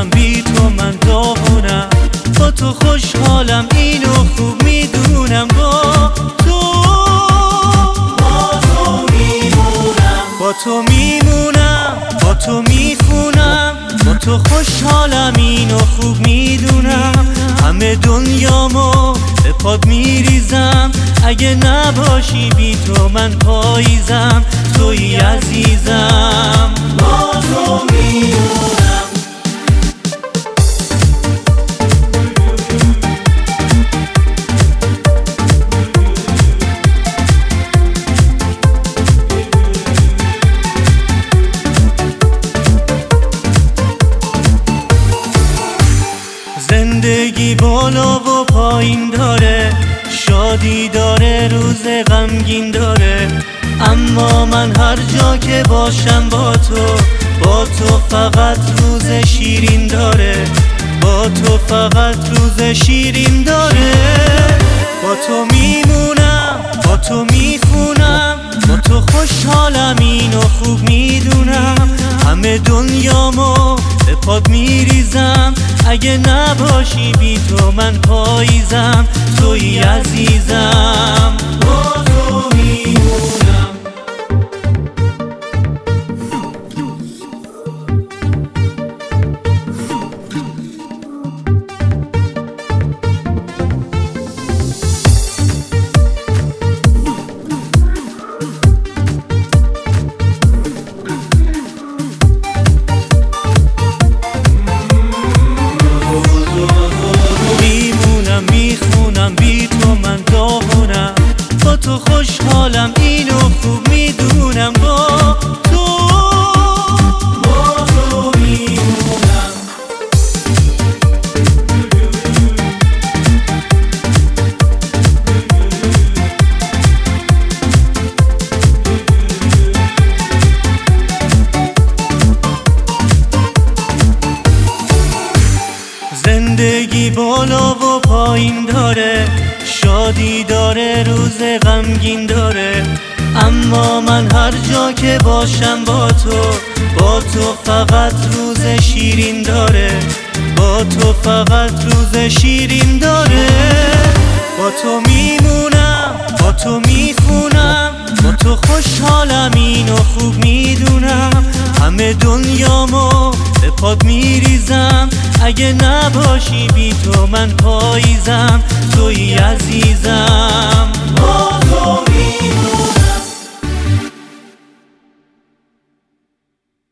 میمونم بی تو من داغونم، با تو خوشحالم اینو خوب میدونم، با تو میمونم، با تو میمونم، با تو میخونم، با تو خوشحالم اینو خوب میدونم، همه دنیامو به پاد میریزم، اگه نباشی بی تو من پاییزم، تویی عزیزم، با تو میمونم. زندگی بالا و پایین داره، شادی داره روز غمگین داره، اما من هر جا که باشم با تو فقط روز شیرین داره، با تو فقط روز شیرین داره، با تو میمونم، با تو میخونم، با تو خوشحالم اینو خوب میدونم، همه دنیامو به پاد میریزم، اگه نباشی بی تو من پاییزم، تویی عزیزم، با تو میمونم. میخونم بی تو من داغونم، با تو خوشحالم اینو خوب میدونم، با تو میمونم. زندگی بالا و پایین داره، شادی داره روز غمگین داره، اما من هر جا که باشم با تو فقط روز شیرین داره، با تو فقط روز شیرین داره، با تو میمونم، با تو میخونم، با تو خوشحالم اینو خوب میدونم، همه دنیامو به پاد میریزم، اگه نباشی بی تو من پاییزم، تویی عزیزم.